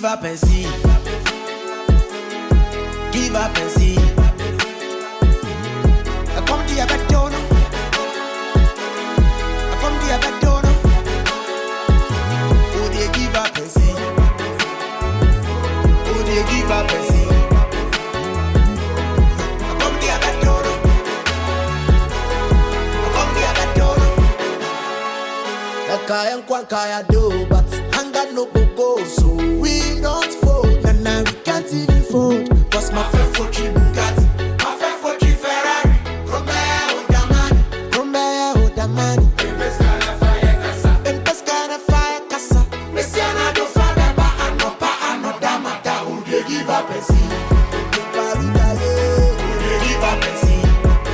Give up and see. Give up and see. I come to your back door. I come to your back door. Oh, they give up and see. Oh, they give up and see. I come to your back door. I come to your back door. Like I am Kwankaya do, but anger no go, so we don't fold. Nah, we can't even fold. Cause my friend for you Bugatti, my friend for you Ferrari. Romeo da money. Pescara fire casa. Messiana do fada ba ano damata. Who they give up and see? Who they give up and see?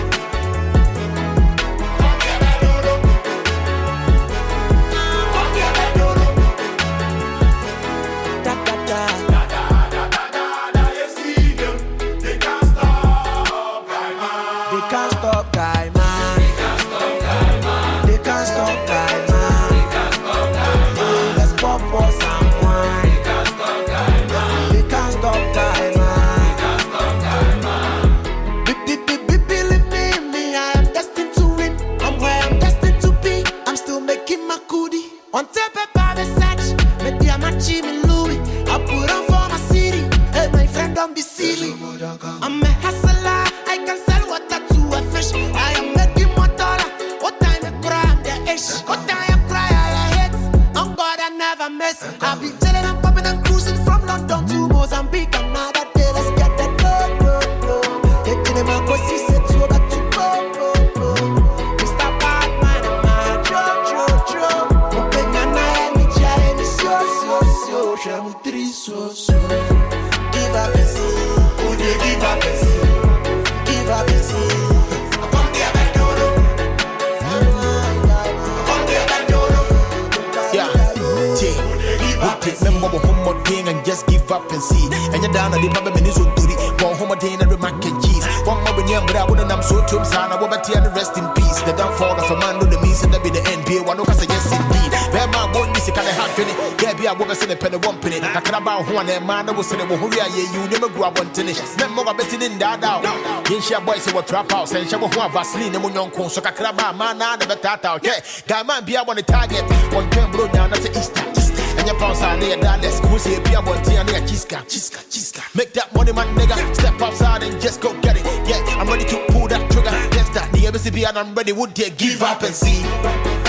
On top of the search, maybe I'm a Jimmy Louis. I put on for my city. Hey, my friend, don't be silly. I'm a hustler, I can sell water to a fish. I am making more dollar. What time you cry, I'm the ish. What time you cry, I hate. On God, I never miss. I'll be chilling and popping and cruising from London to Mozambique. Another day, let's get that dough. Taking in my pussy, set you back to go. Mr. Batman, I'm a Joe. Give up and see. Who they give up and see? Give up and see. I come there back door. I come there back door. Yeah, remember home again and just give up and see. And you're down at the Baba Miniso Duri. One home again and mac and cheese. One more young, but I wouldn't. I'm so too sad. I will bet you rest in peace. The downfall of a man who the means and that be the end. Be one of us, yes, indeed. Bema won't be sick and a half penny. Yeah, be a woman in a penny, 1 penny. I can about one and man I was saying, who are you? Never grew up on tennis. Remember, betting in that out. In share boys who were trap house and shower one Vaseline and one con so Kakraba, man, I never thought out. Yeah, guy man be on the target. One can blow down as a Easter. And your pounds are near dollars. Who say be a one tea and a chiska. Make that money, man, nigga. Step outside and just go get it. Yeah, I'm ready to pull that trigger. Yes, that the MCB and I'm ready. Would they give up and see?